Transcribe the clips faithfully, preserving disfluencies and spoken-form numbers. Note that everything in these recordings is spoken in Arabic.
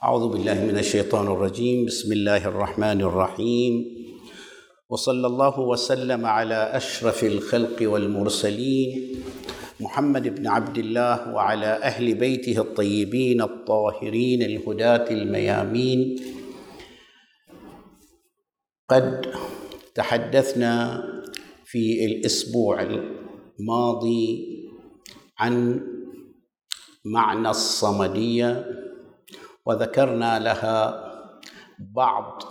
أعوذ بالله من الشيطان الرجيم. بسم الله الرحمن الرحيم، وصلى الله وسلم على أشرف الخلق والمرسلين محمد بن عبد الله وعلى أهل بيته الطيبين الطاهرين الهداة الميامين. قد تحدثنا في الأسبوع الماضي عن معنى الصمدية، وذكرنا لها بعض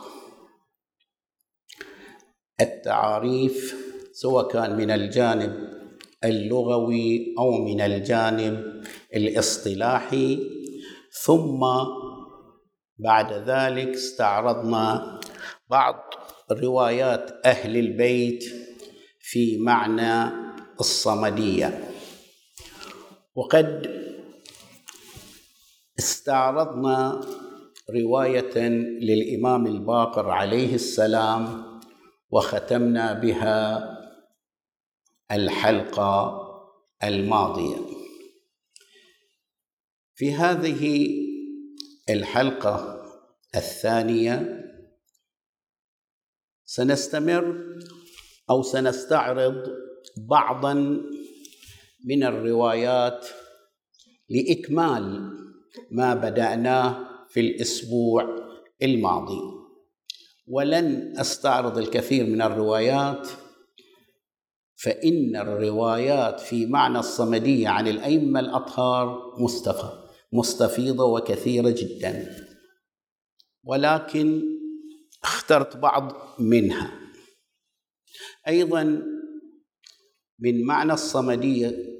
التعاريف سواء كان من الجانب اللغوي أو من الجانب الاصطلاحي، ثم بعد ذلك استعرضنا بعض روايات أهل البيت في معنى الصمدية. وقد استعرضنا رواية للإمام الباقر عليه السلام وختمنا بها الحلقة الماضية. في هذه الحلقة الثانية سنستمر أو سنستعرض بعضاً من الروايات لإكمال ما بدأناه في الأسبوع الماضي، ولن أستعرض الكثير من الروايات، فإن الروايات في معنى الصمدية عن الأئمة الأطهار مستفيضة وكثيرة جدا، ولكن اخترت بعض منها. أيضا من معنى الصمدية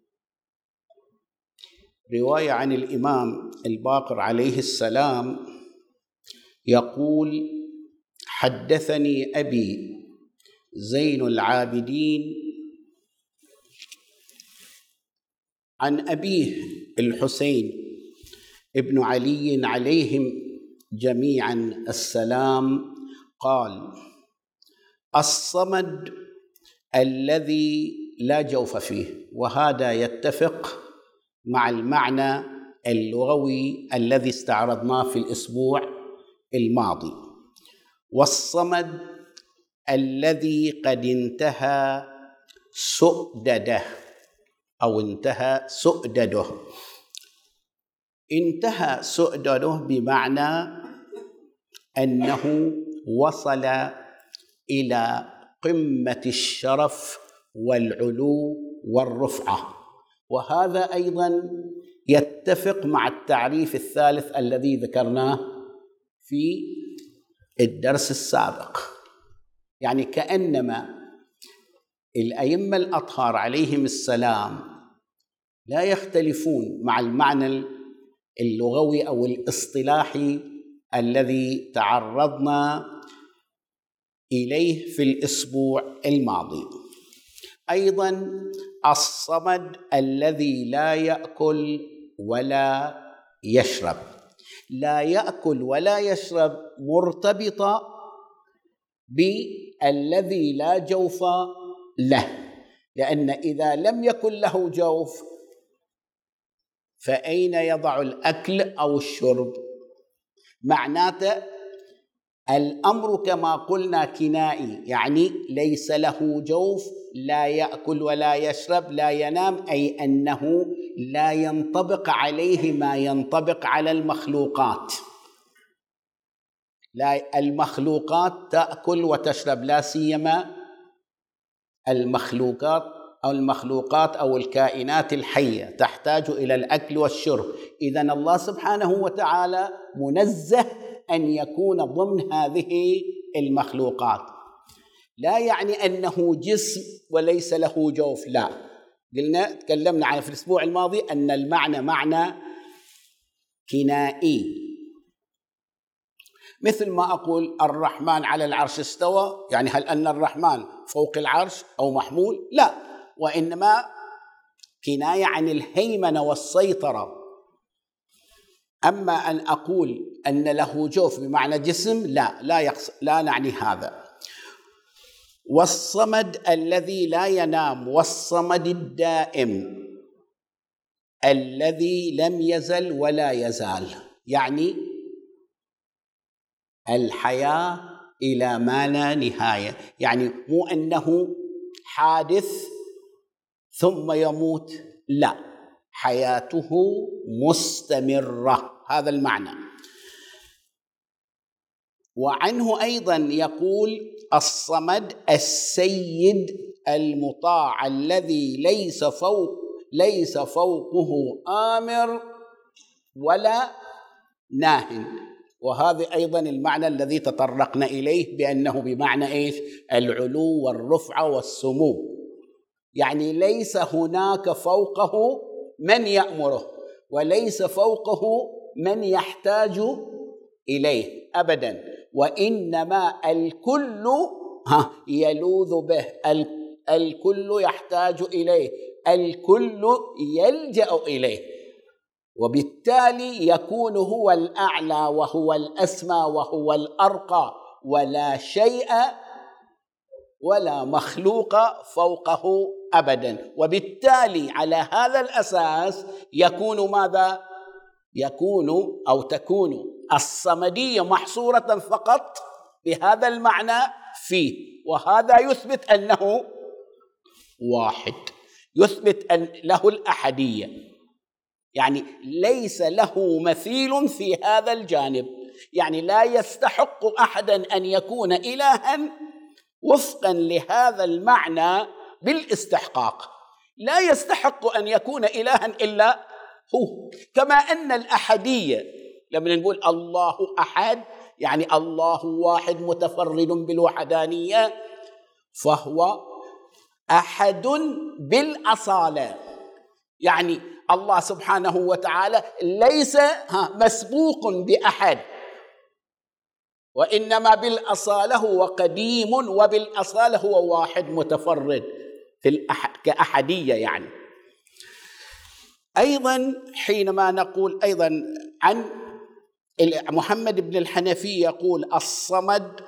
رواية عن الإمام الباقر عليه السلام يقول: حدثني أبي زين العابدين عن أبيه الحسين ابن علي عليهم جميعا السلام قال: الصمد الذي لا جوف فيه. وهذا يتفق مع المعنى اللغوي الذي استعرضناه في الأسبوع الماضي. والصمد الذي قد انتهى سؤدده أو انتهى سؤدده. انتهى سؤدده بمعنى أنه وصل إلى قمة الشرف والعلو والرفعة. وهذا أيضا يتفق مع التعريف الثالث الذي ذكرناه في الدرس السابق. يعني كأنما الأئمة الأطهار عليهم السلام لا يختلفون مع المعنى اللغوي أو الاصطلاحي الذي تعرضنا إليه في الأسبوع الماضي. أيضا الصمد الذي لا يأكل ولا يشرب. لا يأكل ولا يشرب مرتبطة بالذي لا جوف له، لأن إذا لم يكن له جوف فأين يضع الأكل أو الشرب؟ معناته الأمر كما قلنا كنائي، يعني ليس له جوف، لا يأكل ولا يشرب، لا ينام، أي أنه لا ينطبق عليه ما ينطبق على المخلوقات. لا، المخلوقات تأكل وتشرب، لا سيما المخلوقات أو المخلوقات أو الكائنات الحية تحتاج إلى الأكل والشرب. إذن الله سبحانه وتعالى منزه أن يكون ضمن هذه المخلوقات. لا يعني أنه جسم وليس له جوف، لا. قلنا تكلمنا عن في الأسبوع الماضي أن المعنى معنى كنائي، مثل ما أقول الرحمن على العرش استوى، يعني هل أن الرحمن فوق العرش أو محمول؟ لا، وإنما كناية عن الهيمنة والسيطرة. أما أن أقول أن له جوف بمعنى جسم، لا لا, يقص... لا نعني هذا. والصمد الذي لا ينام، والصمد الدائم الذي لم يزل ولا يزال، يعني الحياة إلى ما لا نهاية، يعني مو أنه حادث ثم يموت، لا، حياته مستمرة، هذا المعنى. وعنه أيضا يقول: الصمد السيد المطاع الذي ليس فوق ليس فوقه آمر ولا ناه. وهذا أيضا المعنى الذي تطرقنا إليه بأنه بمعنى إيش؟ العلو والرفعة والسمو، يعني ليس هناك فوقه من يأمره وليس فوقه من يحتاج إليه أبدا، وإنما الكل يلوذ به، الكل يحتاج إليه، الكل يلجأ إليه، وبالتالي يكون هو الأعلى وهو الأسمى وهو الأرقى، ولا شيء ولا مخلوق فوقه أبدا. وبالتالي على هذا الأساس يكون ماذا؟ يكون أو تكون الصمدية محصورة فقط بهذا المعنى فيه، وهذا يثبت أنه واحد، يثبت أن له الأحدية، يعني ليس له مثيل في هذا الجانب، يعني لا يستحق أحدا أن يكون إلها وفقا لهذا المعنى بالاستحقاق، لا يستحق أن يكون إلها إلا هو. كما أن الأحدية لما نقول الله أحد يعني الله واحد متفرد بالوحدانية، فهو أحد بالأصالة، يعني الله سبحانه وتعالى ليس مسبوق بأحد، وإنما بالأصالة هو قديم، وبالأصالة هو واحد متفرد في الأح... كأحدية. يعني أيضا حينما نقول أيضا عن محمد بن الحنفي يقول: الصمد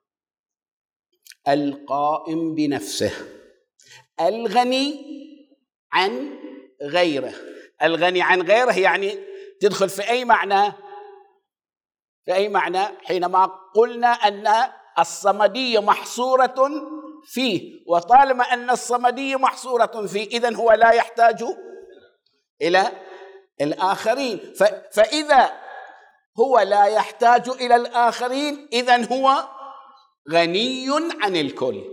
القائم بنفسه الغني عن غيره. الغني عن غيره يعني تدخل في أي معنى؟ في أي معنى؟ حينما قلنا أن الصمدية محصورة فيه، وطالما أن الصمدية محصورة فيه إذن هو لا يحتاج إلى الآخرين، فإذا هو لا يحتاج إلى الآخرين إذن هو غني عن الكل.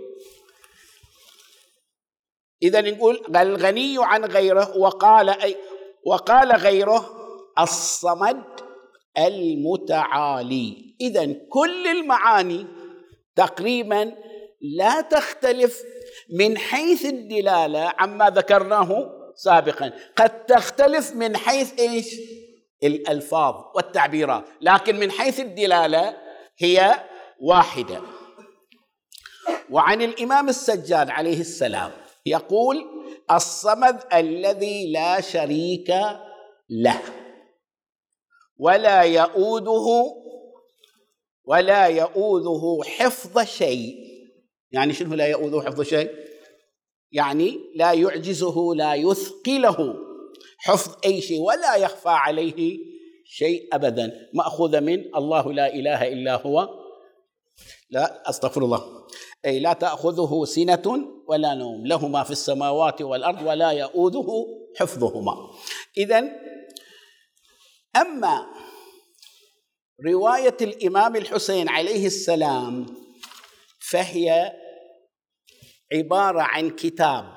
إذن نقول الغني عن غيره. وقال أي وقال غيره: الصمد المتعالي. إذن كل المعاني تقريبا لا تختلف من حيث الدلالة عما ذكرناه سابقا، قد تختلف من حيث إيش؟ الألفاظ والتعبيرات، لكن من حيث الدلالة هي واحدة. وعن الإمام السجاد عليه السلام يقول: الصمد الذي لا شريك له ولا يؤوده ولا يؤوده حفظ شيء. يعني شنو لا يؤوده حفظ شيء؟ يعني لا يعجزه لا يثقله حفظ أي شيء، ولا يخفى عليه شيء أبدا، مأخوذ من الله لا إله إلا هو، لا أستغفر الله، أي لا تأخذه سنة ولا نوم، له ما في السماوات والأرض ولا يؤوده حفظهما. إذن أما رواية الإمام الحسين عليه السلام فهي عبارة عن كتاب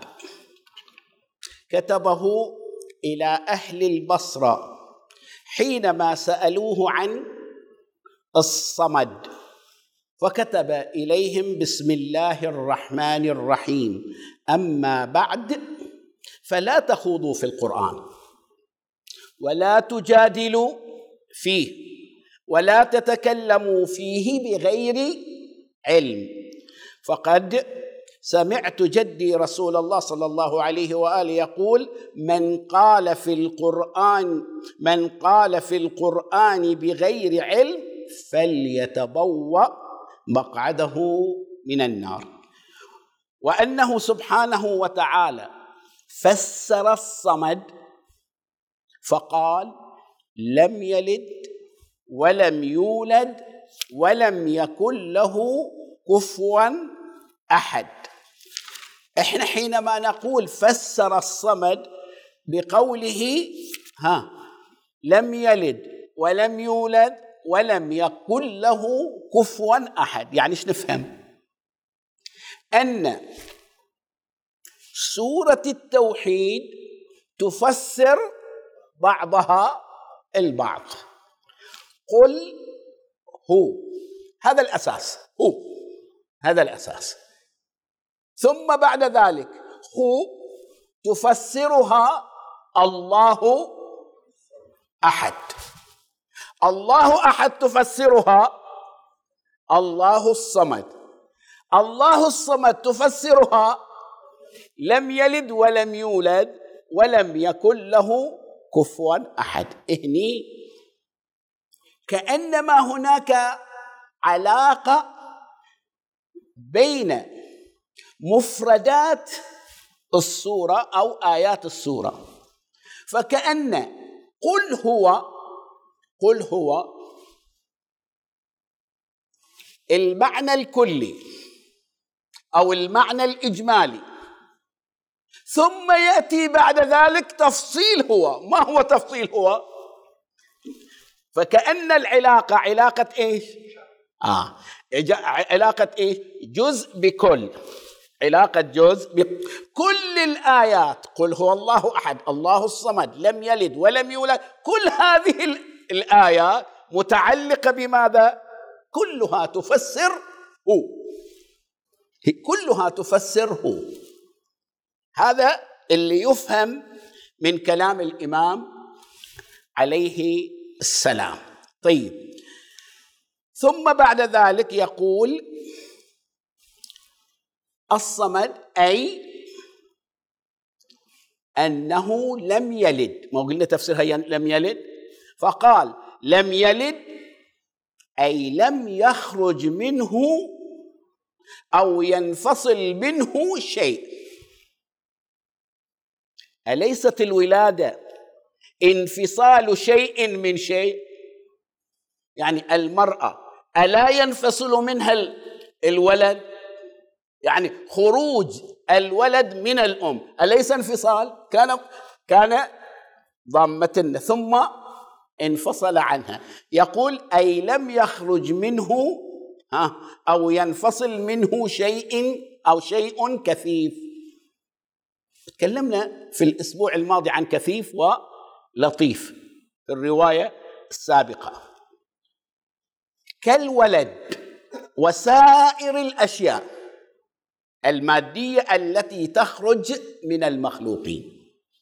كتبه إلى أهل البصرة حينما سألوه عن الصمد، فكتب إليهم: بسم الله الرحمن الرحيم، أما بعد فلا تخوضوا في القرآن ولا تجادلوا فيه ولا تتكلموا فيه بغير علم، فقد سمعت جدي رسول الله صلى الله عليه وآله يقول: من قال في القرآن من قال في القرآن بغير علم فليتبوأ مقعده من النار. وأنه سبحانه وتعالى فسر الصمد فقال: لم يلد ولم يولد ولم يكن له كفوا أحد. إحنا حينما نقول فسر الصمد بقوله ها لم يلد ولم يولد ولم يكن له كفوا أحد، يعني ايش نفهم؟ أن سورة التوحيد تفسر بعضها البعض. قل هو، هذا الأساس، هو هذا الأساس. ثم بعد ذلك هو تفسرها الله أحد. الله أحد تفسرها الله الصمد. الله الصمد تفسرها لم يلد ولم يولد ولم يكن له كفوا أحد. إهني كأنما هناك علاقة بين مفردات السورة أو آيات السورة، فكأن قل هو قل هو المعنى الكلي أو المعنى الإجمالي، ثم يأتي بعد ذلك تفصيل هو. ما هو تفصيل هو؟ فكأن العلاقة علاقة إيش؟ آه علاقة إيش؟ جزء بكل، علاقة جزء بكل الآيات. قل هو الله أحد، الله الصمد، لم يلد ولم يولد، كل هذه الآيات متعلقة بماذا؟ كلها تفسر هو، كلها تفسر هو. هذا اللي يفهم من كلام الإمام عليه السلام. طيب، ثم بعد ذلك يقول الصمد أي أنه لم يلد. ما قلنا تفسيرها لم يلد؟ فقال لم يلد أي لم يخرج منه أو ينفصل منه شيء. أليست الولادة انفصال شيء من شيء؟ يعني المرأة ألا ينفصل منها الولد؟ يعني خروج الولد من الأم أليس انفصال؟ كان كان ضمة ثم انفصل عنها. يقول أي لم يخرج منه ها أو ينفصل منه شيء أو شيء كثيف. تكلمنا في الأسبوع الماضي عن كثيف ولطيف في الرواية السابقة. كالولد وسائر الأشياء المادية التي تخرج من المخلوقين.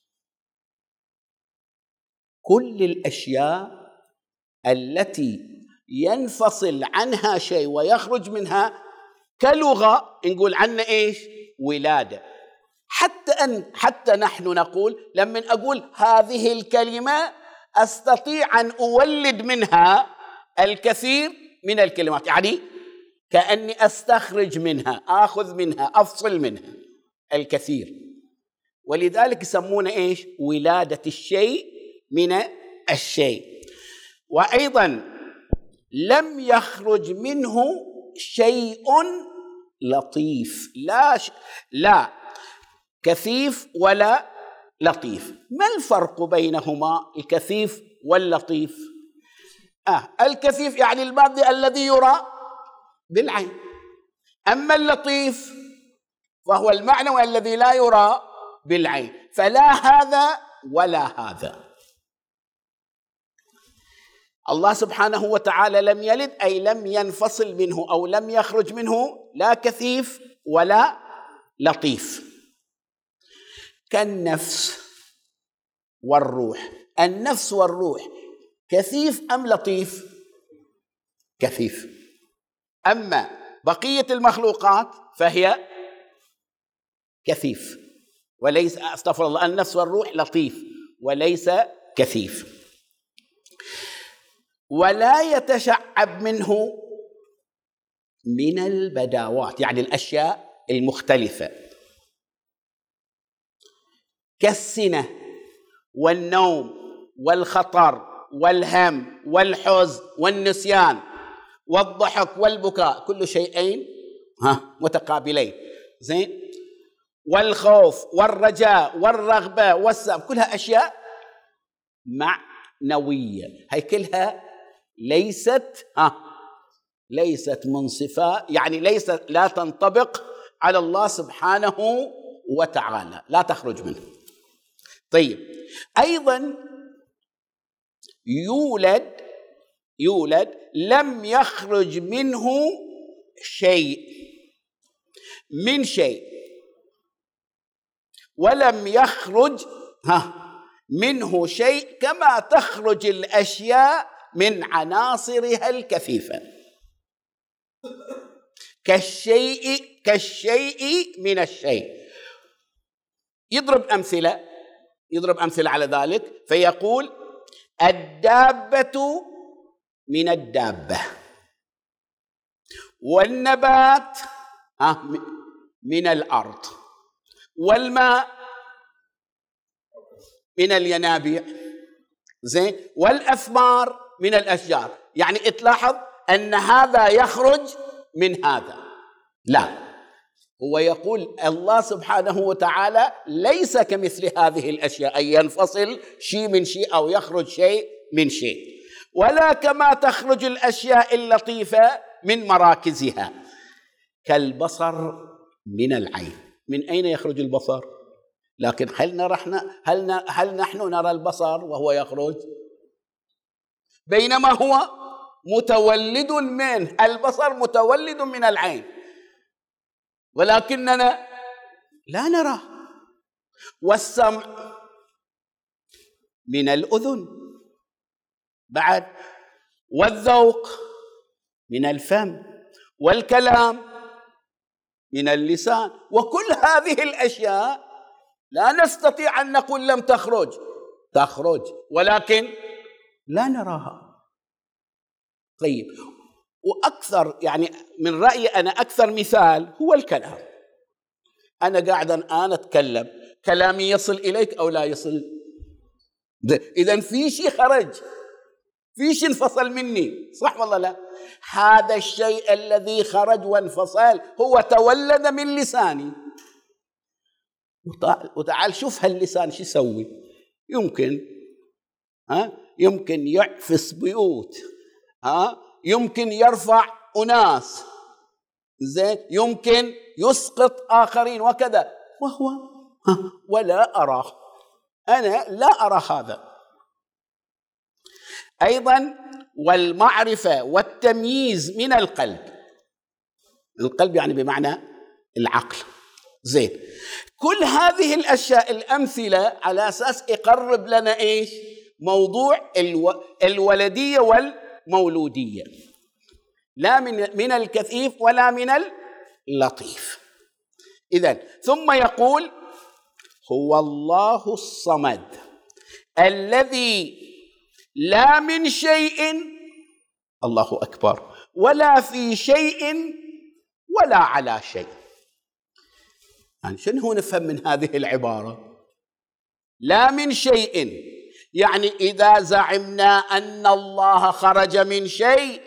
كل الأشياء التي ينفصل عنها شيء ويخرج منها، كلغة نقول عنها إيش؟ ولادة. حتى أن حتى نحن نقول لما أقول هذه الكلمة أستطيع أن أولد منها الكثير من الكلمات، يعني كأني أستخرج منها، آخذ منها، أفصل منها الكثير. ولذلك يسمونه إيش؟ ولادة الشيء من الشيء. وأيضا لم يخرج منه شيء لطيف، لا ش... لا كثيف ولا لطيف. ما الفرق بينهما الكثيف واللطيف؟ آه الكثيف يعني المادي الذي يرى بالعين، أما اللطيف فهو المعنوي الذي لا يرى بالعين، فلا هذا ولا هذا. الله سبحانه وتعالى لم يلد أي لم ينفصل منه أو لم يخرج منه لا كثيف ولا لطيف. كالنفس والروح. النفس والروح كثيف أم لطيف؟ كثيف. أما بقية المخلوقات فهي كثيف وليس، استغفر الله، النفس والروح لطيف وليس كثيف. ولا يتشعب منه من البداوات، يعني الأشياء المختلفة، كالسنة والنوم والخطر والهم والحزن والنسيان والضحك والبكاء، كل شيئين ها متقابلين، زين، والخوف والرجاء والرغبة والسلام، كلها أشياء معنوية، هي كلها ليست ها ليست من صفات، يعني ليست لا تنطبق على الله سبحانه وتعالى، لا تخرج منه. طيب، أيضا يولد يولد لم يخرج منه شيء من شيء، ولم يخرج ها منه شيء كما تخرج الأشياء من عناصرها الكثيفة، كالشيء كالشيء من الشيء. يضرب أمثلة يضرب أمثلة على ذلك، فيقول الدابة من الدابة، والنبات من الأرض، والماء من الينابيع، زين، والأثمار من الأشجار. يعني تلاحظ أن هذا يخرج من هذا، لا، هو يقول الله سبحانه وتعالى ليس كمثل هذه الأشياء، أي ينفصل شيء من شيء أو يخرج شيء من شيء، ولا كما تخرج الأشياء اللطيفة من مراكزها، كالبصر من العين. من أين يخرج البصر؟ لكن هل نرى هل هل نحن نرى البصر وهو يخرج؟ بينما هو متولد منه، البصر متولد من العين، ولكننا لا نراه. والسمع من الأذن بعد، والذوق من الفم، والكلام من اللسان. وكل هذه الأشياء لا نستطيع أن نقول لم تخرج، تخرج ولكن لا نراها. طيب، وأكثر يعني من رأيي أنا أكثر مثال هو الكلام. أنا قاعد الآن أتكلم، كلامي يصل إليك أو لا يصل؟ إذن في شيء خرج، في شيء انفصل مني، صح ولا لا؟ هذا الشيء الذي خرج وانفصل هو تولد من لساني. وتعال شوف هاللسان شو يسوي. يمكن ها يمكن يعفس بيوت، ها يمكن يرفع أناس، زين، يمكن يسقط آخرين وكذا، وهو ها ولا أراه، أنا لا أرى هذا. أيضا والمعرفة والتمييز من القلب. القلب يعني بمعنى العقل، زين. كل هذه الأشياء الأمثلة على أساس يقرب لنا إيش؟ موضوع الو... الولدية والمولودية، لا من من الكثيف ولا من اللطيف. إذن ثم يقول هو الله الصمد الذي لا من شيء، الله أكبر، ولا في شيء ولا على شيء. يعني شنو نفهم من هذه العبارة؟ لا من شيء، يعني إذا زعمنا أن الله خرج من شيء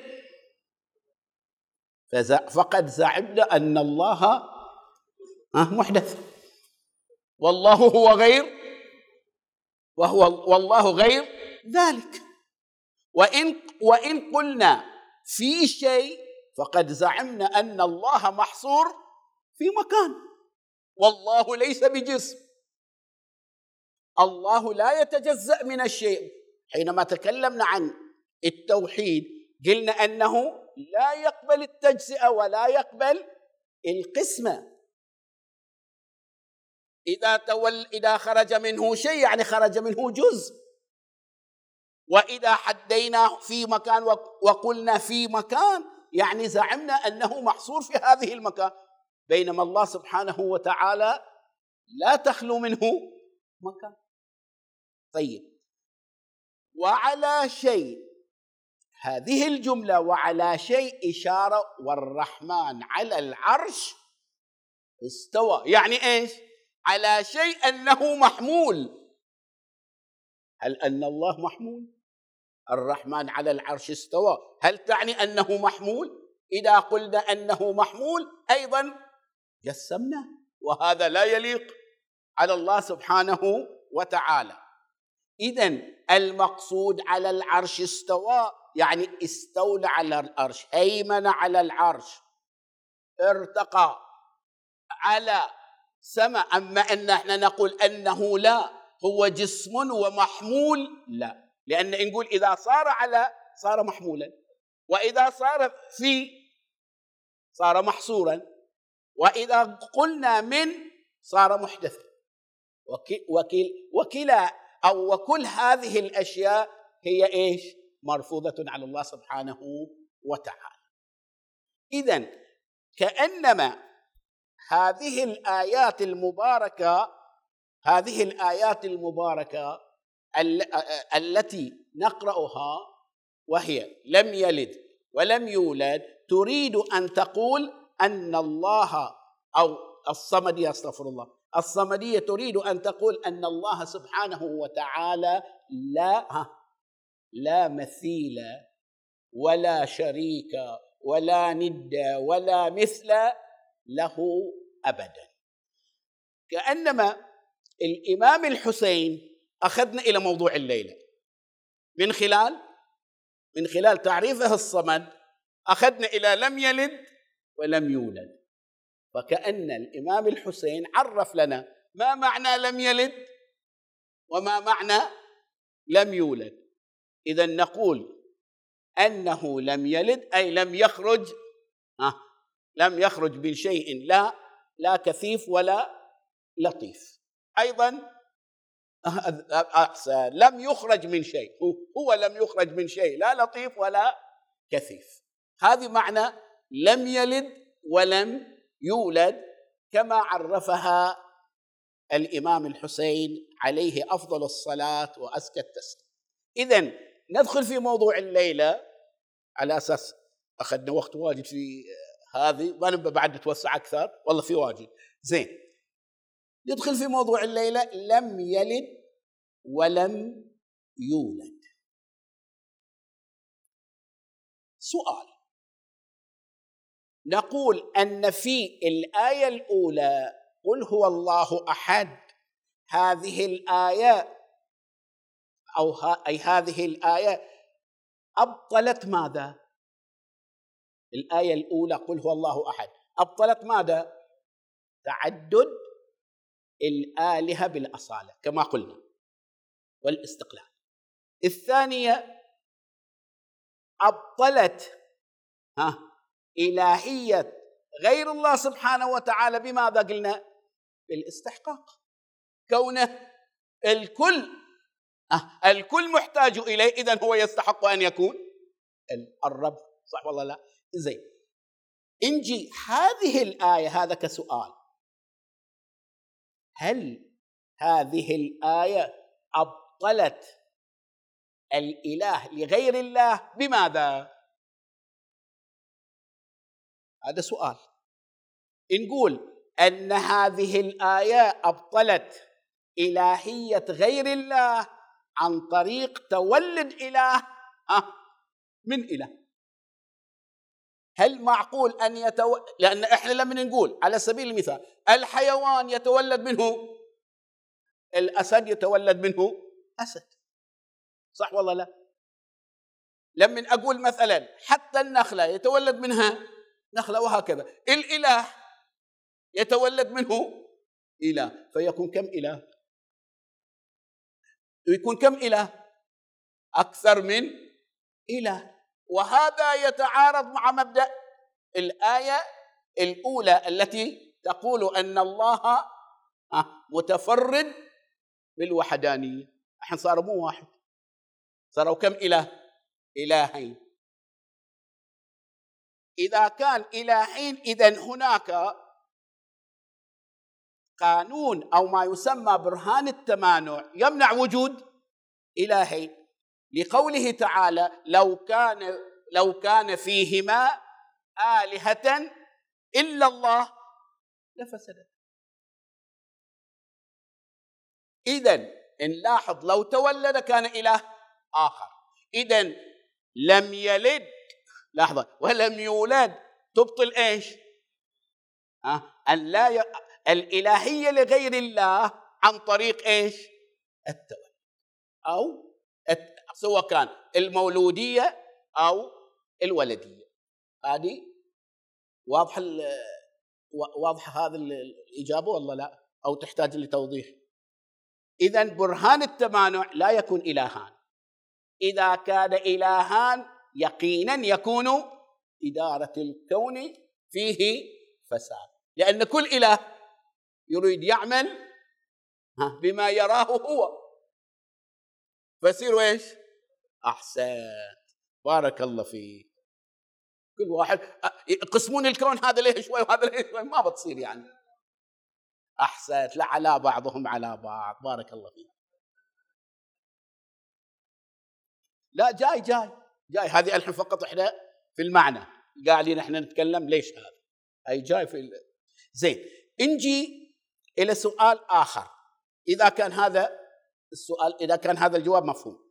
فقد زعمنا أن الله محدث، والله هو غير وهو والله غير ذلك. وإن وإن قلنا في شيء فقد زعمنا أن الله محصور في مكان، والله ليس بجسم، الله لا يتجزأ من الشيء. حينما تكلمنا عن التوحيد قلنا أنه لا يقبل التجزئة ولا يقبل القسمة. إذا تول إذا خرج منه شيء يعني خرج منه جزء، وإذا حدينا في مكان وقلنا في مكان يعني زعمنا أنه محصور في هذه المكان، بينما الله سبحانه وتعالى لا تخلو منه مكان. طيب، وعلى شيء، هذه الجملة وعلى شيء إشارة، والرحمن على العرش استوى، يعني إيش؟ على شيء أنه محمول. هل أن الله محمول؟ الرحمن على العرش استوى، هل تعني أنه محمول؟ إذا قلنا أنه محمول أيضا جسمناه، وهذا لا يليق على الله سبحانه وتعالى. إذن المقصود على العرش استوى يعني استولى على العرش، هيمن على العرش، ارتقى على سماء. أما أن احنا نقول أنه لا هو جسم ومحمول، لا، لأن نقول إذا صار على صار محمولا، وإذا صار في صار محصورا، وإذا قلنا من صار محدثا. وكلا أو وكل هذه الأشياء هي إيش؟ مرفوضة على الله سبحانه وتعالى. إذن كأنما هذه الآيات المباركة هذه الآيات المباركة التي نقرأها وهي لم يلد ولم يولد تريد أن تقول أن الله، أو الصمدية، استغفر الله، الصمدية تريد أن تقول أن الله سبحانه وتعالى لا لا مثيل ولا شريك ولا ند ولا مثل له أبدا. كأنما الإمام الحسين أخذنا إلى موضوع الليلة من خلال من خلال تعريفه الصمد، أخذنا إلى لم يلد ولم يولد، فكأن الإمام الحسين عرف لنا ما معنى لم يلد وما معنى لم يولد. إذن نقول أنه لم يلد أي لم يخرج آه لم يخرج من شيء لا لا كثيف ولا لطيف. أيضا أحسن، لم يخرج من شيء، هو لم يخرج من شيء لا لطيف ولا كثيف. هذه معنى لم يلد ولم يولد كما عرفها الإمام الحسين عليه أفضل الصلاة وأزكى التسليم. إذن ندخل في موضوع الليلة على أساس أخذنا وقت واجد في هذه، ونبقى بعد نتوسع أكثر، والله في واجد زين. ندخل في موضوع الليلة لم يلد ولم يولد. سؤال، نقول أن في الآية الأولى قل هو الله أحد، هذه الآية أو أي هذه الآية أبطلت ماذا؟ الآية الأولى قل هو الله أحد أبطلت ماذا؟ تعدد الآلهة بالأصالة كما قلنا والاستقلال. الثانية أبطلت ها إلهية غير الله سبحانه وتعالى بماذا قلنا؟ بالاستحقاق، كونه الكل آه الكل محتاج إليه، إذن هو يستحق أن يكون الرب، صح والله لا؟ زين، انجي هذه الآية هذا كسؤال، هل هذه الآية أبطلت الإله لغير الله بماذا؟ هذا سؤال. نقول أن هذه الآية أبطلت إلهية غير الله عن طريق تولد إله من إله. هل معقول أن يتولد؟ لأن إحنا لما نقول على سبيل المثال الحيوان يتولد منه الأسد، يتولد منه أسد، صح والله لا؟ لما أقول مثلا حتى النخلة يتولد منها نخلة، وهكذا الإله يتولد منه إله، فيكون كم إله؟ يكون كم إله؟ أكثر من إله. وهذا يتعارض مع مبدأ الآية الأولى التي تقول أن الله متفرد بالوحدانية. الحين صاروا مو واحد، صاروا كم إله؟ إلهين. إذا كان إلهين إذن هناك قانون أو ما يسمى برهان التمانع يمنع وجود إلهين، لقوله تعالى لو كان لو كان فيهما آلهة إلا الله لفسدت. إذن نلاحظ لو تولد كان إله آخر، إذن لم يلد، لحظة، ولم يولد تبطل إيش؟ أه؟ أن لا ي... الإلهية لغير الله عن طريق إيش؟ التولد، أو الت... سواء كان المولودية أو الولدية. هذه واضحة ال... واضحة هذه الإجابة ولا لا؟ أو تحتاج لتوضيح؟ إذن برهان التمانع لا يكون إلهان. إذا كان إلهان يقينا يكون إدارة الكون فيه فساد، لأن كل إله يريد يعمل بما يراه هو، فيصير إيش؟ أحسن، بارك الله فيك. كل واحد يقسمون الكون، هذا ليه شوي وهذا ليه شوي، ما بتصير يعني. أحسنت، لا على بعضهم على بعض، بارك الله فيك. لا جاي جاي جاي هذه الحين فقط إحنا في المعنى قاعدين إحنا نتكلم ليش هذا، أي جاي في ال... زين. نجي إلى سؤال آخر، إذا كان هذا السؤال، إذا كان هذا الجواب مفهوم،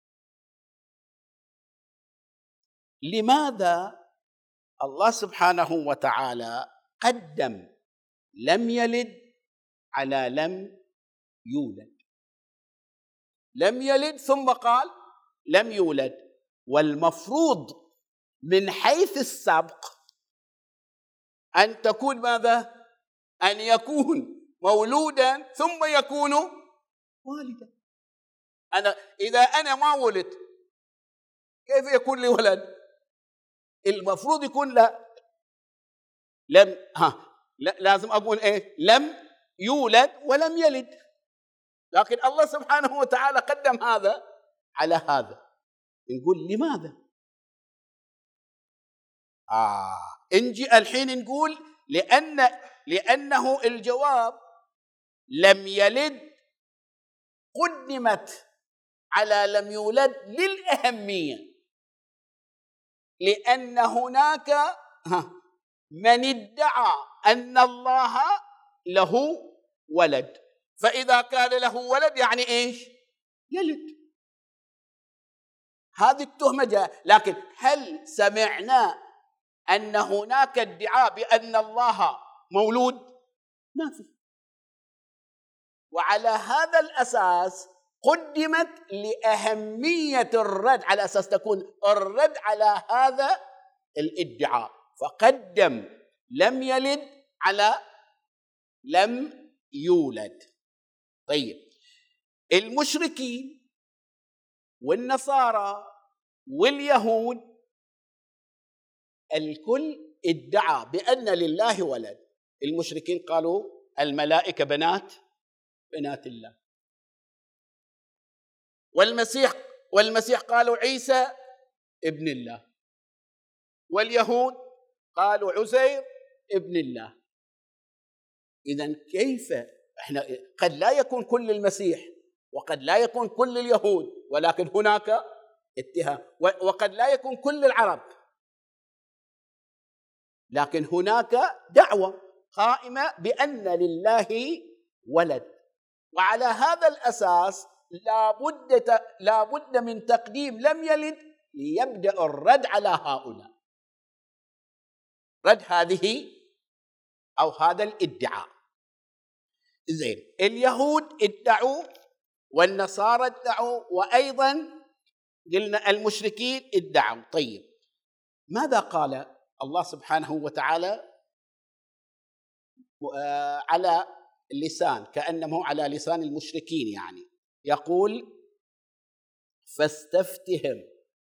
لماذا الله سبحانه وتعالى قدم لم يلد على لم يولد؟ لم يلد ثم قال لم يولد، والمفروض من حيث السبق أن تكون ماذا؟ أن يكون مولودا ثم يكون والدا. أنا إذا أنا ما ولدت كيف يكون لي ولد؟ المفروض يكون لا لم ها لا لازم أقول إيه؟ لم يولد ولم يلد. لكن الله سبحانه وتعالى قدم هذا على هذا. نقول لماذا؟ آه نجي الحين نقول لأن لأنه الجواب لم يلد قدمت على لم يولد للأهمية، لأن هناك من ادعى أن الله له ولد، فإذا كان له ولد يعني إيش؟ يلد. هذه التهمة جاء. لكن هل سمعنا أن هناك ادعاء بأن الله مولود؟ ما في. وعلى هذا الأساس قدمت لأهمية الرد، على أساس تكون الرد على هذا الادعاء، فقدم لم يلد على لم يولد. طيب، المشركين والنصارى واليهود الكل ادعى بأن لله ولد. المشركين قالوا الملائكة بنات بنات الله، والمسيح والمسيح قالوا عيسى ابن الله، واليهود قالوا عزير ابن الله. إذن كيف احنا قد لا يكون كل المسيح وقد لا يكون كل اليهود، ولكن هناك اتهام، وقد لا يكون كل العرب، لكن هناك دعوة قائمة بأن لله ولد. وعلى هذا الأساس لابد لابد من تقديم لم يلد ليبدأ الرد على هؤلاء، رد هذه أو هذا الادعاء. زين، اليهود ادعوا والنصارى ادعوا وأيضا قلنا المشركين ادعوا. طيب، ماذا قال الله سبحانه وتعالى على اللسان، كأنه على لسان المشركين يعني، يقول فاستفتهم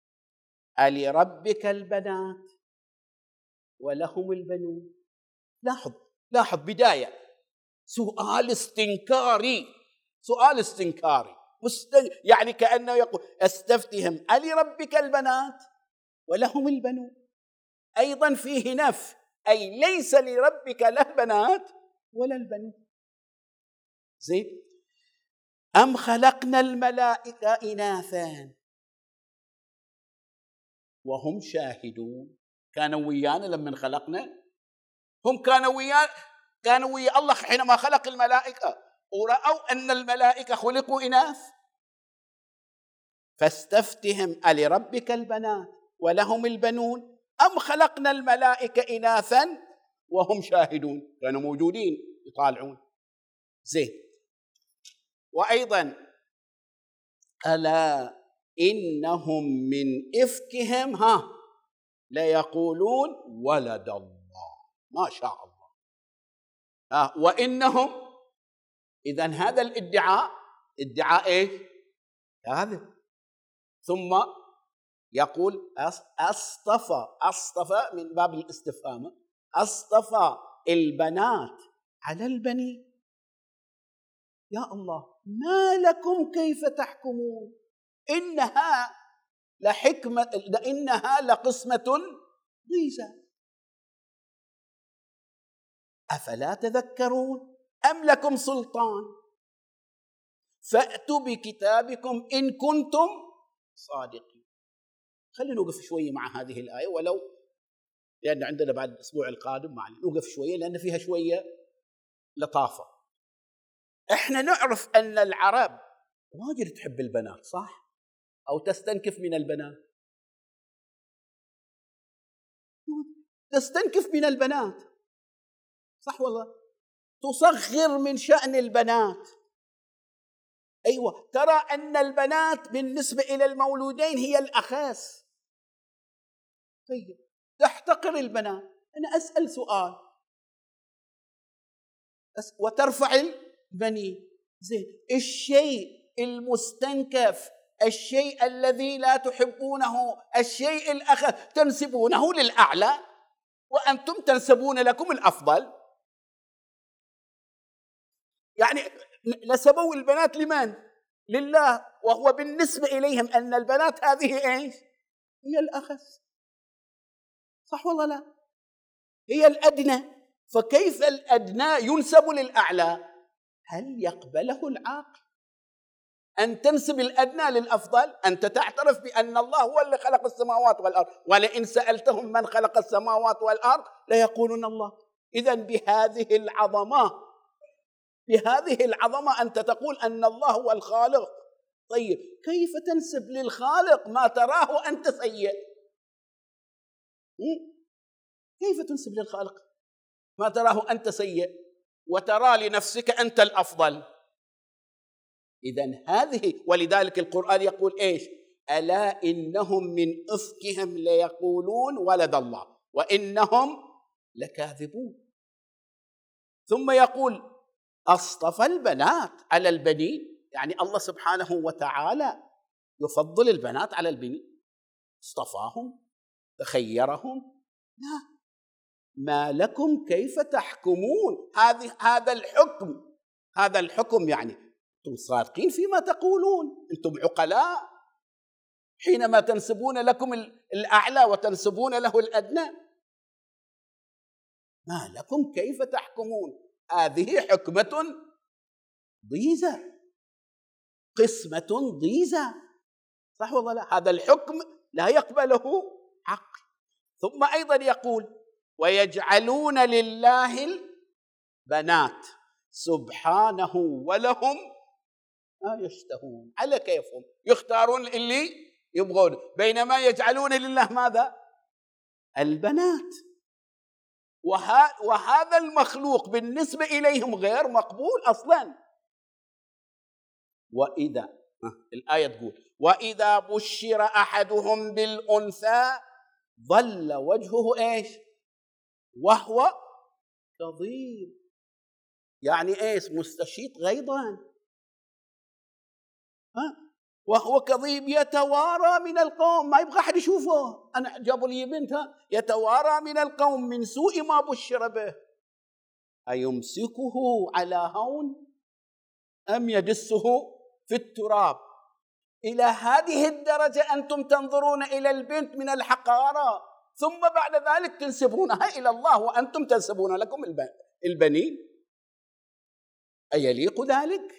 ألربك البنات ولهم البنون. لاحظ لاحظ بداية سؤال استنكاري، سؤال استنكاري مستن... يعني كأنه يقول استفتهم ألربك البنات ولهم البنون، أيضا فيه نفي، أي ليس لربك له بنات ولا البنون. زين، أم خلقنا الملائكة إناثا وهم شاهدون. كانوا ويانا لما خلقنا، هم كانوا ويانا، كانوا ويا الله حينما خلق الملائكة ورأوا أن الملائكة خلقوا إناث. فاستفتهم ألربك البنات ولهم البنون أم خلقنا الملائكة إناثا وهم شاهدون، كانوا موجودين يطالعون. زين. وأيضا ألا إنهم من إفكهم ها ليقولون ولد الله، ما شاء الله. ها وإنهم، إذن هذا الادعاء ادعاء إيش؟ كاذب. ثم يقول أصطفى، أصطفى من باب الاستفهام، أصطفى البنات على البنين. يا الله، ما لكم كيف تحكمون؟ إنها لحكمة، إنها لقسمة ضيزى أفلا تذكرون أم لكم سلطان فأتوا بكتابكم إن كنتم صادقين. خلينا نوقف شوية مع هذه الآية، ولو لأن عندنا بعد الأسبوع القادم معنا نوقف شوية لأن فيها شوية لطافة. إحنا نعرف أن العرب واجد تحب البنات، صح؟ أو تستنكف من البنات، تستنكف من البنات، صح والله، تصغر من شأن البنات. أيوة، ترى أن البنات بالنسبة إلى المولودين هي الأخاس. طيب، تحتقر البنات. أنا أسأل سؤال وترفع البنين. زين، الشيء المستنكف، الشيء الذي لا تحبونه، الشيء الأخف تنسبونه للأعلى وأنتم تنسبون لكم الأفضل. يعني نسبوا البنات لمن؟ لله، وهو بالنسبة إليهم أن البنات هذه إيش؟ هي الأخس، صح والله لا؟ هي الأدنى، فكيف الأدنى ينسب للأعلى؟ هل يقبله العقل أن تنسب الأدنى للأفضل؟ أنت تعترف بأن الله هو اللي خلق السماوات والأرض، ولئن سألتهم من خلق السماوات والأرض ليقولون الله. إذن بهذه العظمة، بهذه العظمة أنت تقول أن الله هو الخالق. طيب، كيف تنسب للخالق ما تراه أنت سيء؟ كيف تنسب للخالق ما تراه أنت سيء وترى لنفسك أنت الأفضل؟ إذن هذه، ولذلك القرآن يقول إيش؟ ألا إنهم من إفكهم ليقولون ولد الله وإنهم لكاذبون. ثم يقول أصطفى البنات على البنين، يعني الله سبحانه وتعالى يفضل البنات على البنين، اصطفاهم، تخيرهم. لا، ما لكم كيف تحكمون؟ هذه هذا الحكم، هذا الحكم يعني أنتم صادقين فيما تقولون، أنتم عقلاء حينما تنسبون لكم الأعلى وتنسبون له الأدنى. ما لكم كيف تحكمون؟ هذه حكمة ضيزة، قسمة ضيزة، صح والله لا؟ هذا الحكم لا يقبله عقل. ثم أيضا يقول ويجعلون لله البنات سبحانه ولهم ما يشتهون، على كيفهم يختارون اللي يبغون، بينما يجعلون لله ماذا؟ البنات. وهذا المخلوق بالنسبة إليهم غير مقبول أصلا. وإذا الآية تقول وإذا بشر أحدهم بالأنثى ظل وجهه إيش؟ وهو كظيم، يعني إيش؟ مستشيط غيظا، ها؟ وهو كظيم يتوارى من القوم، ما يبغى أحد يشوفه. أنا جابوا لي بنتها يتوارى من القوم من سوء ما بشر به أيمسكه على هون أم يدسه في التراب. إلى هذه الدرجة أنتم تنظرون إلى البنت من الحقارة، ثم بعد ذلك تنسبونها إلى الله وأنتم تنسبون لكم البنين. أيليق ذلك؟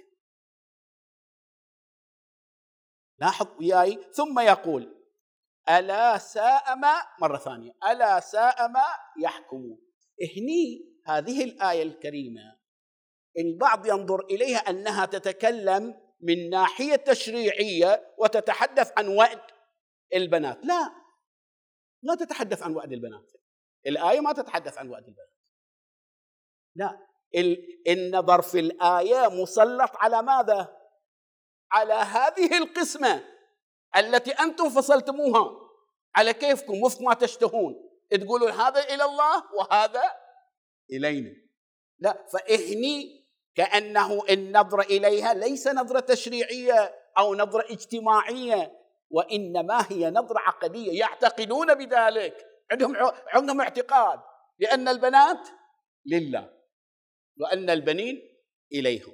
لاحظ وياي. ثم يقول ألا ساء ما، مرة ثانية، ألا ساء ما يحكمون. هني هذه الآية الكريمة البعض ينظر إليها أنها تتكلم من ناحية تشريعية وتتحدث عن وأد البنات. لا، ما تتحدث عن وأد البنات، الآية ما تتحدث عن وأد البنات. لا، النظر في الآية مسلط على ماذا؟ على هذه القسمة التي أنتم فصلتموها على كيفكم وفق ما تشتهون، تقولون هذا إلى الله وهذا إلينا. لا، فإهني كأنه النظرة إليها ليس نظرة تشريعية أو نظرة اجتماعية، وإنما هي نظرة عقدية، يعتقدون بذلك، عندهم عندهم اعتقاد بأن البنات لله وأن البنين إليهم.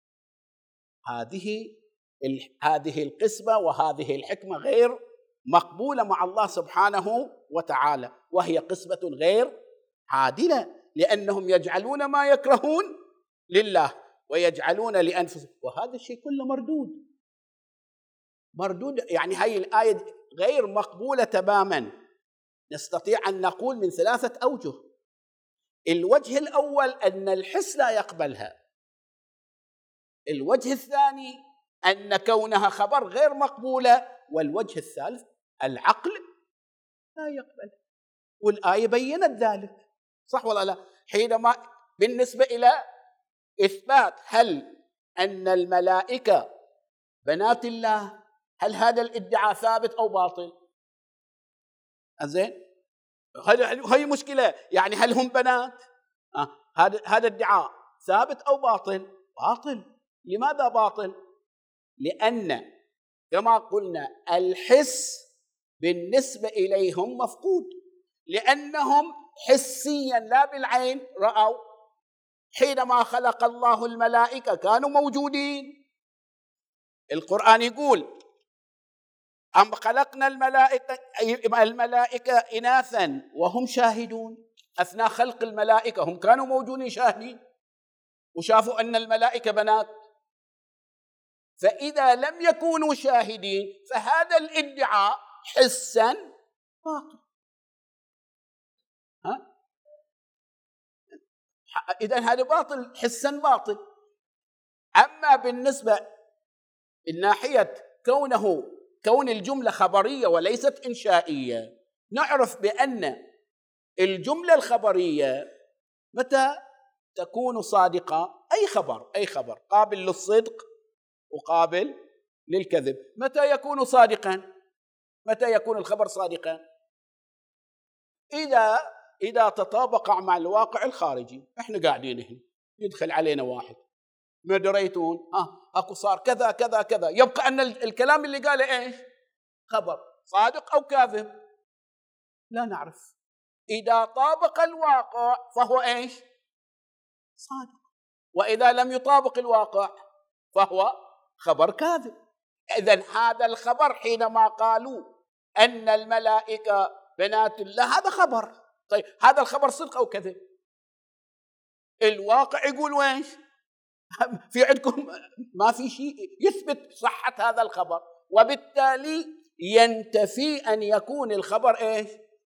هذه هذه القسمة وهذه الحكمة غير مقبولة مع الله سبحانه وتعالى، وهي قسمة غير عادلة، لأنهم يجعلون ما يكرهون لله ويجعلون لأنفسهم، وهذا الشيء كله مردود مردود يعني هاي الآية غير مقبولة تماما. نستطيع أن نقول من ثلاثة أوجه. الوجه الأول أن الحس لا يقبلها، الوجه الثاني أن كونها خبر غير مقبولة، والوجه الثالث العقل لا يقبل، والآية بيّنت ذلك. صح ولا لا؟ حينما بالنسبة إلى إثبات هل أن الملائكة بنات الله، هل هذا الادعاء ثابت أو باطل؟ أزين، هذه مشكلة، يعني هل هم بنات؟ آه. هذا هذا الادعاء ثابت أو باطل؟ باطل. لماذا باطل؟ لأن كما قلنا الحس بالنسبة إليهم مفقود، لأنهم حسيا لا بالعين رأوا. حينما خلق الله الملائكة كانوا موجودين. القرآن يقول أم خلقنا الملائكة الملائكة إناثا وهم شاهدون. أثناء خلق الملائكة هم كانوا موجودين شاهدين وشافوا أن الملائكة بنات. فإذا لم يكونوا شاهدين فهذا الادعاء حسا باطل. ها؟ إذن هذا باطل، حسا باطل. أما بالنسبة من ناحية كونه كون الجملة خبرية وليست إنشائية، نعرف بأن الجملة الخبرية متى تكون صادقة؟ أي خبر أي خبر قابل للصدق وقابل للكذب. متى يكون صادقا؟ متى يكون الخبر صادقا؟ إذا إذا تطابق مع الواقع الخارجي. إحنا قاعدين هنا يدخل علينا واحد، ما دريتون آه أكو صار كذا كذا كذا، يبقى أن الكلام اللي قاله إيش؟ خبر صادق أو كاذب؟ لا نعرف. إذا طابق الواقع فهو إيش؟ صادق. وإذا لم يطابق الواقع فهو خبر كاذب. إذن هذا الخبر حينما قالوا أن الملائكة بنات الله هذا خبر. طيب هذا الخبر صدق أو كذب؟ الواقع يقول ويش؟ في عندكم ما في شيء يثبت صحة هذا الخبر، وبالتالي ينتفي أن يكون الخبر إيش؟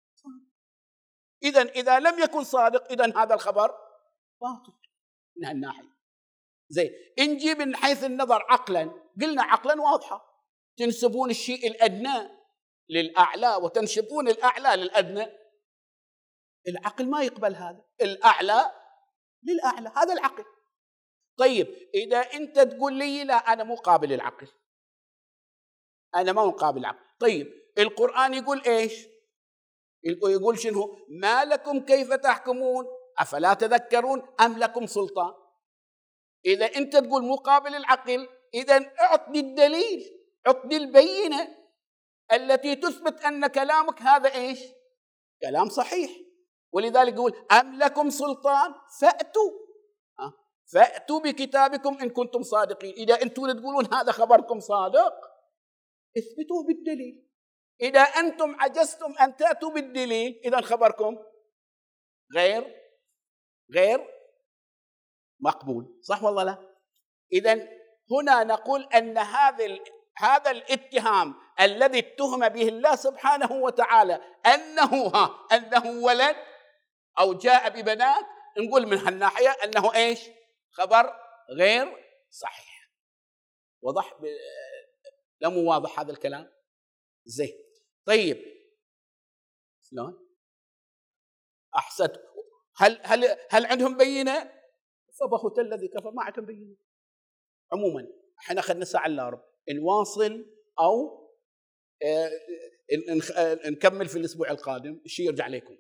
إذن إذا لم يكن صادق إذن هذا الخبر باطل من هالناحية. زين، نجي من حيث النظر عقلا، قلنا عقلا واضحة، تنسبون الشيء الأدنى للأعلى وتنسبون الأعلى للأدنى. العقل ما يقبل هذا، الأعلى للأعلى، هذا العقل. طيب إذا أنت تقول لي لا أنا مو قابل العقل، أنا ما مقابل العقل، طيب القرآن يقول إيش؟ يقول شنو؟ ما لكم كيف تحكمون أفلا تذكرون أم لكم سلطان. إذا أنت تقول مقابل العقل، إذن أعطني الدليل، أعطني البينة التي تثبت أن كلامك هذا إيش؟ كلام صحيح. ولذلك يقول أم لكم سلطان فأتوا فأتوا بكتابكم إن كنتم صادقين. إذا أنتم تقولون هذا خبركم صادق اثبتوه بالدليل. إذا أنتم عجزتم أن تأتوا بالدليل إذن خبركم غير غير مقبول. صح والله لا؟ إذن هنا نقول أن هذا هذا الاتهام الذي اتهم به الله سبحانه وتعالى أنه ها أنه ولد أو جاء ببنات، نقول من هالناحية أنه إيش؟ خبر غير صحيح. وضح ب... لا مو واضح هذا الكلام؟ زين. طيب شلون؟ احسنت. هل هل هل عندهم بينه؟ فبهت الذي كفر، ما عندهم بينه. عموما احنا خلينا نسعى الارب نواصل او آه نكمل في الاسبوع القادم. الشيء يرجع لكم.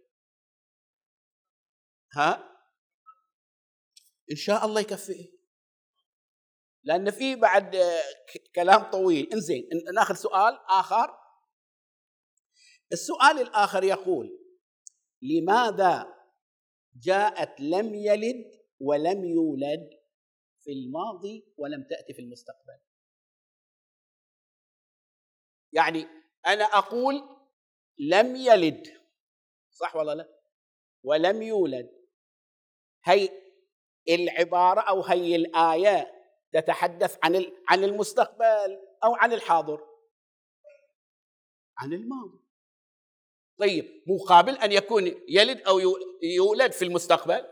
ها ان شاء الله يكفي، لان في بعد كلام طويل. انزين ناخذ سؤال اخر. السؤال الاخر يقول: لماذا جاءت لم يلد ولم يولد في الماضي ولم تأتي في المستقبل؟ يعني أنا أقول لم يلد، صح ولا لا؟ ولم يولد. هي العبارة أو هي الآية تتحدث عن عن المستقبل أو عن الحاضر؟ عن الماضي. طيب مقابل أن يكون يلد أو يولد في المستقبل،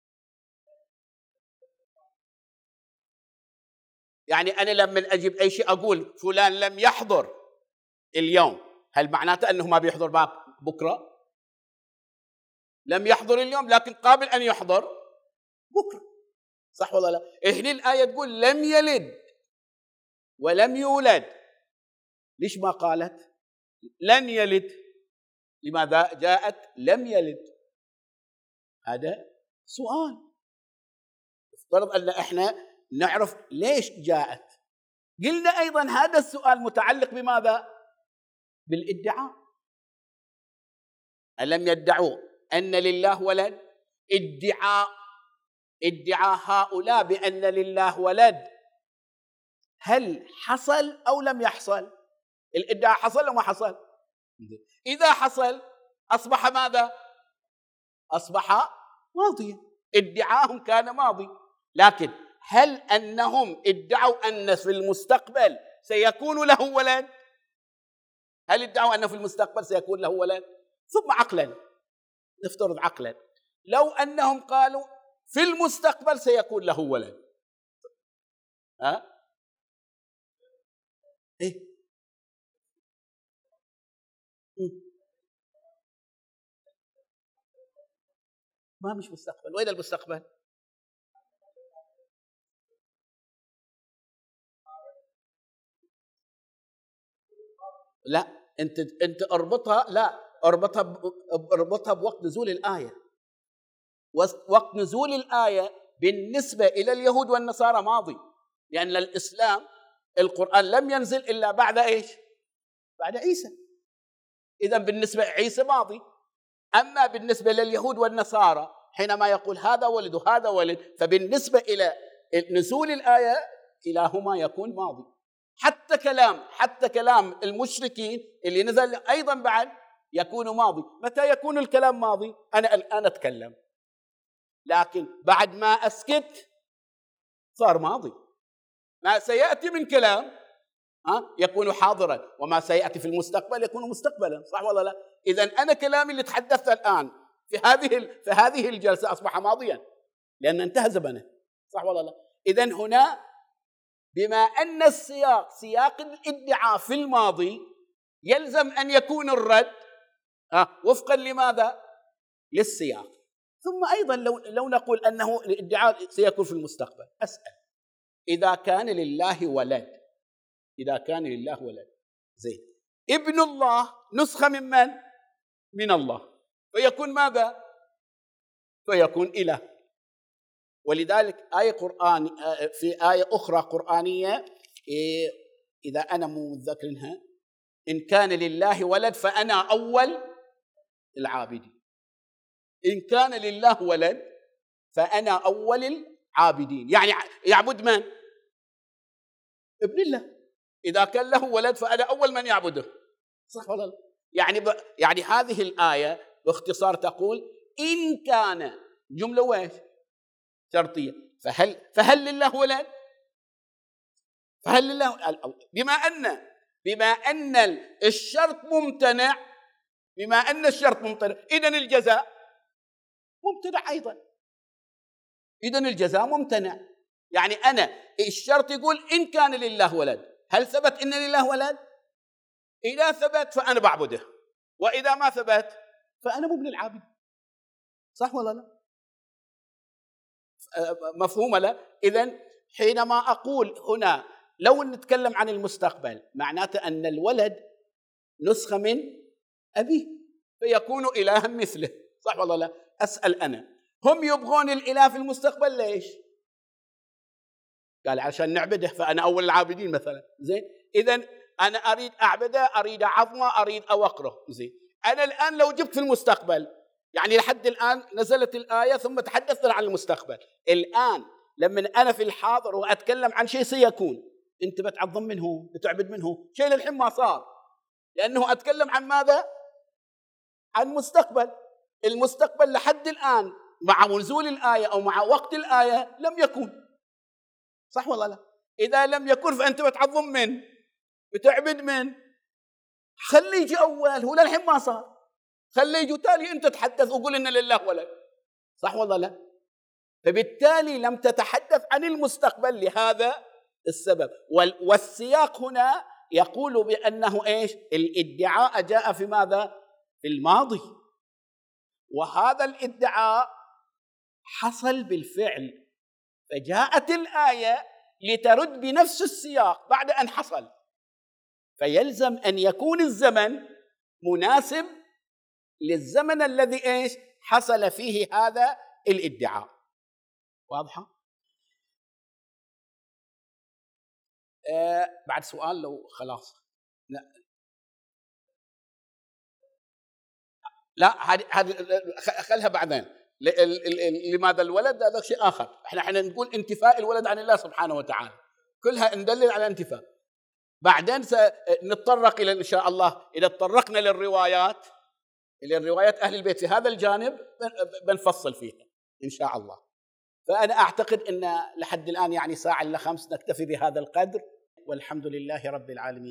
يعني أنا لما أجيب أي شيء أقول فلان لم يحضر اليوم، هل معناته أنه ما بيحضر بكرة؟ لم يحضر اليوم لكن قابل أن يحضر بكرة، صح ولا لا؟ هنا الآية تقول لم يلد ولم يولد. ليش ما قالت لن يلد؟ لماذا جاءت لم يلد؟ هذا سؤال. افترض أن احنا نعرف ليش جاءت. قلنا أيضا هذا السؤال متعلق بماذا؟ بالادعاء. ألم يدعوا أن لله ولد؟ ادعاء ادعاء هؤلاء بأن لله ولد هل حصل أو لم يحصل؟ الادعاء حصل أو ما حصل؟ إذا حصل أصبح ماذا؟ أصبح ماضيا. ادعاهم كان ماضي. لكن هل أنهم ادعوا أن في المستقبل سيكون له ولد؟ هل ادعوا أنه في المستقبل سيكون له ولد؟ ثم عقلا نفترض عقلا لو أنهم قالوا في المستقبل سيكون له ولد، ها؟ إيه؟ ما مش مستقبل. وين المستقبل؟ لا انت انت اربطها، لا اربطها ب... اربطها بوقت نزول الآية. وقت نزول الآية بالنسبة إلى اليهود والنصارى ماضي، لأن الإسلام القرآن لم ينزل إلا بعد إيش؟ بعد عيسى. إذن بالنسبة عيسى ماضي. أما بالنسبة لليهود والنصارى حينما يقول هذا ولد وهذا ولد، فبالنسبة إلى نزول الآية كلاهما يكون ماضي. حتى كلام حتى كلام المشركين اللي نزل أيضا بعد يكون ماضي. متى يكون الكلام ماضي؟ أنا الآن أتكلم، لكن بعد ما أسكت صار ماضي. ما سيأتي من كلام ها يكون حاضرا، وما سيأتي في المستقبل يكون مستقبلا، صح ولا لا؟ إذن أنا كلامي اللي تحدثت الآن في هذه في هذه الجلسة أصبح ماضيا لأن انتهى زمنه، صح ولا لا؟ إذن هنا بما أن السياق سياق الادعاء في الماضي يلزم أن يكون الرد ها وفقا لماذا؟ للسياق. ثم أيضا لو لو نقول أنه الادعاء سيكون في المستقبل، أسأل إذا كان لله ولد، إذا كان لله ولد زين، ابن الله نسخة من من؟ من الله، فيكون ماذا؟ فيكون إله. ولذلك آية قرآن في آية أخرى قرآنية إذا أنا مو متذكرها، إن كان لله ولد فأنا أول العابدين. إن كان لله ولد فأنا أول العابدين، يعني يعبد من؟ ابن الله. إذا كان له ولد فأنا أول من يعبده، صح ولا لا؟ يعني ب... يعني هذه الآية باختصار تقول إن كان جملة وإيش؟ شرطية. فهل فهل لله ولد؟ فهل لله بما أن بما أن الشرط ممتنع، بما أن الشرط ممتنع إذن الجزاء ممتنع أيضا. إذن الجزاء ممتنع، يعني أنا الشرط يقول إن كان لله ولد، هل ثبت إن لله ولد؟ إذا ثبت فأنا بعبده، وإذا ما ثبت فأنا مو من العابد. صح ولا لا؟ مفهوم لا؟ إذن حينما أقول هنا لو نتكلم عن المستقبل معناته أن الولد نسخة من أبيه فيكون إلها مثله. صح ولا لا؟ أسأل أنا، هم يبغون الإله في المستقبل ليش؟ قال عشان نعبده، فأنا أول العابدين مثلا. زين، إذن أنا أريد أعبده، أريد عظمه، أريد أوقره. زين، أنا الآن لو جبت في المستقبل، يعني لحد الآن نزلت الآية ثم تحدثنا عن المستقبل، الآن لما أنا في الحاضر وأتكلم عن شيء سيكون، أنت بتعظم منه، بتعبد منه، شيء للحين ما صار، لأنه أتكلم عن ماذا؟ عن مستقبل. المستقبل لحد الآن مع نزول الآية أو مع وقت الآية لم يكن. صح ولا لا؟ إذا لم يكن فأنت بتعظم من، بتعبد من، خليه يجي أول، هو للحين ما صار، خليه يجي تالي أنت تحدث وقول إن لله ولد. صح ولا لا؟ فبالتالي لم تتحدث عن المستقبل لهذا السبب. والسياق هنا يقول بأنه إيش؟ الادعاء جاء في ماذا؟ في الماضي، وهذا الادعاء حصل بالفعل، فجاءت الآية لترد بنفس السياق بعد أن حصل، فيلزم أن يكون الزمن مناسب للزمن الذي إيش؟ حصل فيه هذا الادعاء. واضحة؟ آه بعد سؤال لو خلاص. لا لا هذه هذه خلها بعدين. لماذا الولد؟ هذا شيء آخر. احنا احنا نقول انتفاء الولد عن الله سبحانه وتعالى، كلها ندلل على انتفاء. بعدين سنتطرق الى ان شاء الله، اذا تطرقنا للروايات، الى الروايات اهل البيت في هذا الجانب بنفصل فيها ان شاء الله. فانا اعتقد ان لحد الان يعني ساعه الا خمس نكتفي بهذا القدر، والحمد لله رب العالمين.